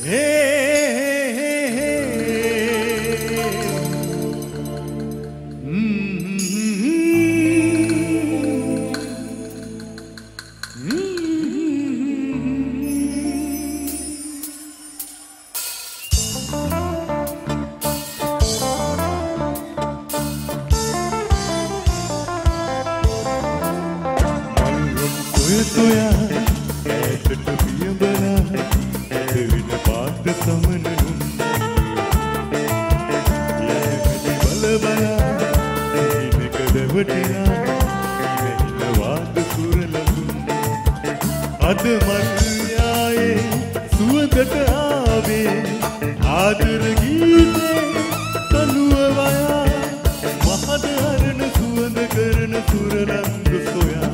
soya ඈතට පියඹලා දෙවින පාට සමනනුම් යැදි බල බලා ඉනක දෙවටිනා ඉනහින වාද සුරලඳුම් අද මල්යායේ සුවඳට ආවේ ආදර ගීතේ තනුව වයා මහද හරණ සුවඳ කරන සුරලඳු සොයා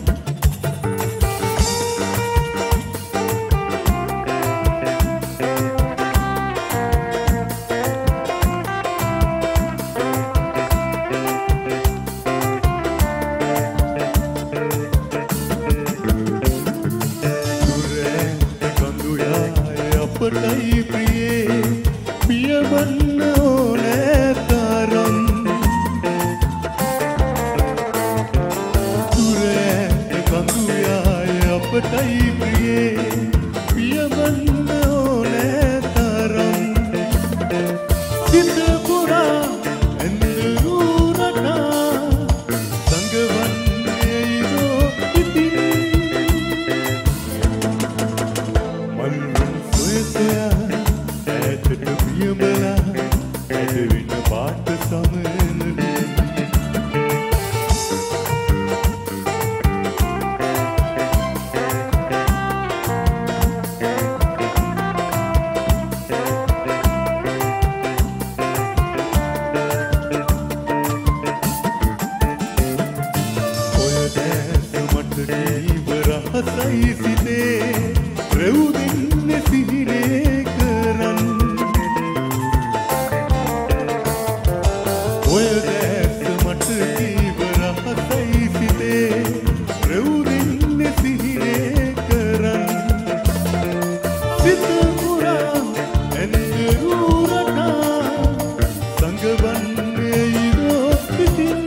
අපටයි ප්‍රියේ පියවන්න ඕනෑ තරම් දුර ඈත කඳු යාය අපටයි ප්‍රියේ පියවන්න ඕනෑ තරම් සිත පුරා ඇඳුරු රටා සංගවන්නේ ඉරෝ ඉතින් soya ඈතට පියඹලා ඇදෙන පාට සමනනුම් ඔය දැස මට ජීව රහසයි සිතේ රෙවුදින්න සිහිනේ කරන් ඔය දැස මට ජීව රහසයි සිතේ රෙවුදින්න සිහිනේ කරන් සිත පුරා ඇඳුරු රටා සංගවන්නේ ඉරෝ පිටින්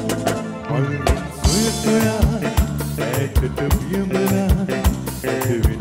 මල් සොය සොයා ඈතට පියඹලා